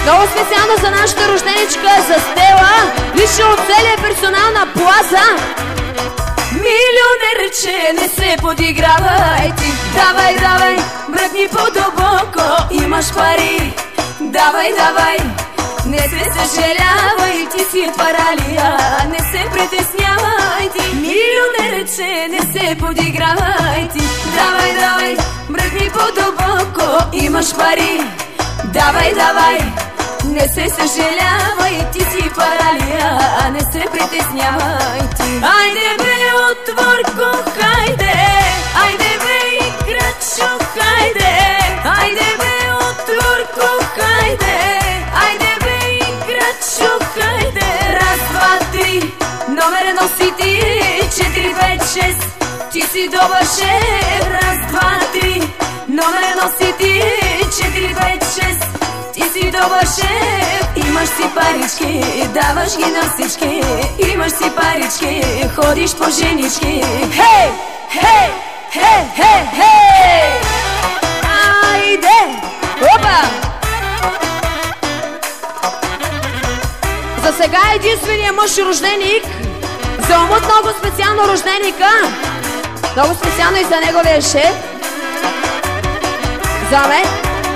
Много специално за нашата рожденичка, за Стела, лично от целия персонал на Плаза. Милионерче, не се подигравай ти. Давай, давай, бръкни по-дълбоко, имаш пари. Давай, давай, не се съжалявай, ти си паралия, не се притеснявай ти. Милионерче, не се подигравай ти. Давай, давай, бръкни по-дълбоко, имаш пари. Давай, давай, не се съжалявай, ти си паралия, не се притеснявай ти. Айде бе, отворко, хайде, айде бе, играчо, хайде, айде бе, отворко, хайде, айде бе, играчо, хайде. Раз, два, три, номер едно си ти, 4, 5, 6, ти си добър шеф. Раз, два, три, номер едно си ти, 4, 5, 6, ти си добър шеф. Имаш си парички, даваш ги на всички. Имаш си парички, ходиш по женички. Хей, хей, хей, хей, хей. Айде! Опа! За сега единствения мъж рожденик. За Умут много специално рожденика. Много специално и за неговия шеф. За мен.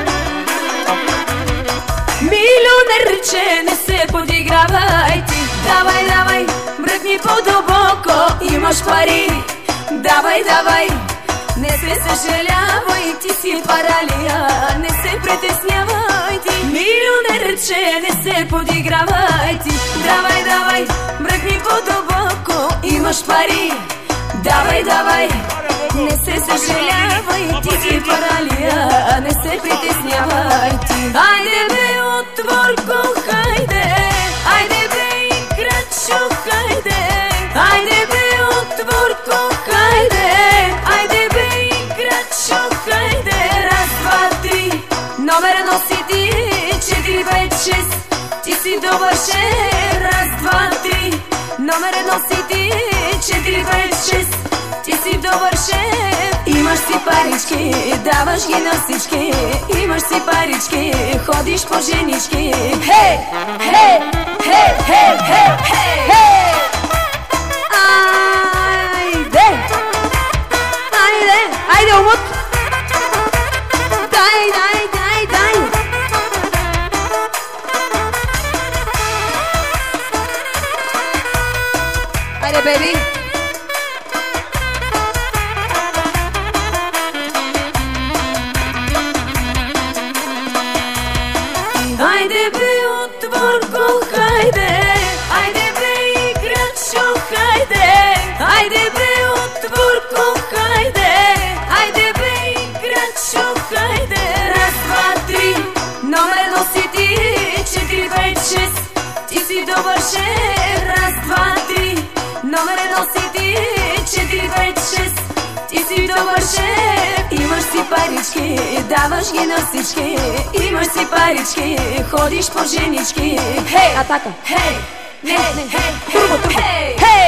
Милионерче, не се подигравай ти. Давай, давай, бръкни по-дълбоко, имаш пари. Давай, давай, не се съжалявай, ти си паралия, не се притеснявай ти. Милионерче, не се подигравай ти. Давай, давай, бръкни по-дълбоко, имаш пари. Давай, давай, не се съжалявай, ти си паралия, не се притеснявай ти. Айде бе, отворко, хайде, айде бе, играчо, хайде, айде бе, отворко, хайде, айде бе, играчо, хайде. Раз, два, три, номер едно си ти, 4, 5, 6, ти си добър шеф. Раз, два, три, номер едно си ти, 4, 5, 6, ти си добър шеф. Имаш си парички, даваш ги на всички. Имаш си парички, ходиш по женички. Хей, хей, хей, хей, хей, хей. Айде! Айде! Айде, Умут! Дай, дай, дай, дай! Айде, беби! Айде бе, отворко, хайде, айде бе, играчо, хайде, айде бе, отворко, хайде, айде бе, играчо, хайде. Раз, два, три, номер едно си ти, 4, 5, 6, ти си добър шеф. Раз, два, три, номер едно си ти, 4, 5, 6, ти си добър шеф. Имаш си парички, даваш ги на всички. Имаш си парички, ходиш по женички. Хей, Атака! хей, хей, хей, хей, хей.